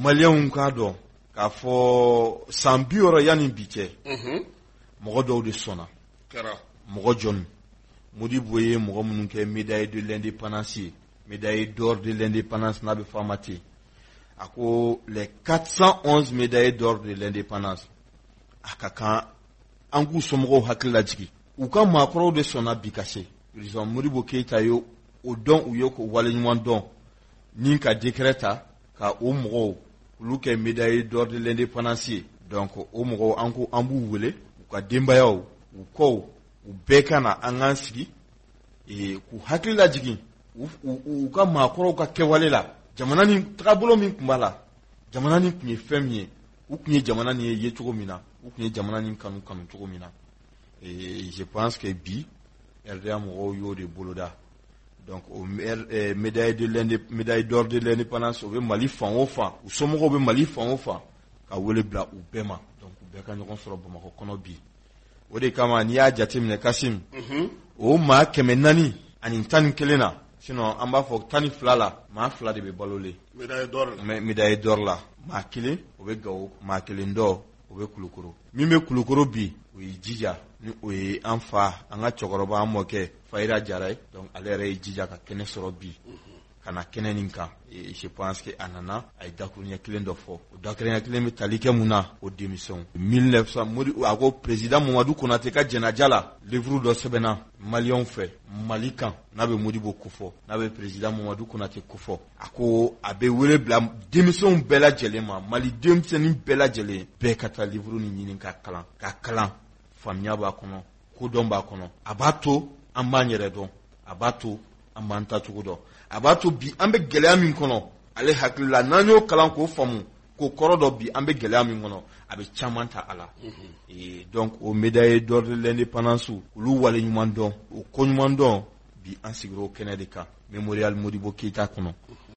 maliyɛnw k'a dɔn k'a fɔ san 60 yanni bi cɛ mɔgɔ dɔw de sɔnna mɔgɔ jɔnni Modibo ye mɔgɔ minnu kɛ médaille de l'indépendance ye médaille d'or de l'indépendance n'a bɛ fɔ a ma ten a ko les 411 médailles d'or de l'indépendance a ka kan an k'u somɔgɔw hakili lajigi u ka maakɔrɔw de sɔnna bi ka se président Modibo Keïta ye o dɔn u ye k'o waleɲuman dɔn ni ka décret ta ka o mɔgɔw olu kɛ médaille d'or de l'indépendance ye donc o mɔgɔw an b'u wele u ka denbayaw u kɔw u bɛɛ ka na an k'an sigi k'u hakili lajigi u ka maakɔrɔw ka kɛwale la jamana ni tagabolo min tun b'a la jamana ni tun ye fɛn min ye u tun ye jamana ni ye cogo min na u tun ye jamana ni kanu cogo min na je pense que bi RDA mɔgɔw y'o de boloda donc o médaille d'or de l'indépendance o bɛ Mali fan o fan u somɔgɔw bɛ Mali fan o fan ka wele bila u bɛɛ ma donc u bɛɛ ka ɲɔgɔn sɔrɔ Bamakɔ kɔnɔ bi o de kama n'i y'a jateminɛ Kasim o maa 441 na sinon an b'a fɔ 12 la maa 2 de bɛ balolen médaille d'or la maa 1 o bɛ Gawo maa 1 dɔ o bɛ Kulukoro min bɛ Kulukoro bi o ye jija ni o ye an fa an ka cɛkɔrɔba an mɔkɛ Fayira Jara ye donc ale yɛrɛ ye jija ka kɛnɛ sɔrɔ bi ka na kɛnɛ nin kan je pense que a nana a ye dakuruɲɛ 1 dɔ fɔ o dakuruɲɛ 1 bɛ tali kɛ mun na o démission 1900 a ko président Mamadou Konate ka jɛnaja la livre dɔ sɛbɛnna maliyɛnw fɛ Mali kan n'a bɛ Modibo kofɔ n'a bɛ président Mamadou Konate kofɔ a ko a bɛ wele bila démissionw bɛɛ lajɛlen ma Mali denmisɛnnin bɛɛ lajɛlen bɛɛ ka taa livre nin ɲini ka kalan faamuya b'a kɔnɔ kodɔn b'a kɔnɔ a b'a to an b'an yɛrɛ dɔn a b'a to an b'an tacogo dɔn a b'a to bi an bɛ gɛlɛya min kɔnɔ ale hakili la n'an y'o kalan k'o faamu k'o kɔrɔ dɔ bi an bɛ gɛlɛya min kɔnɔ a bɛ caman ta a la donc o médaille d'or de l'indépendance olu waleɲuman dɔn o koɲuman dɔn bi an sigir'o kɛnɛ de kan mémorial Modibo Keïta kɔnɔ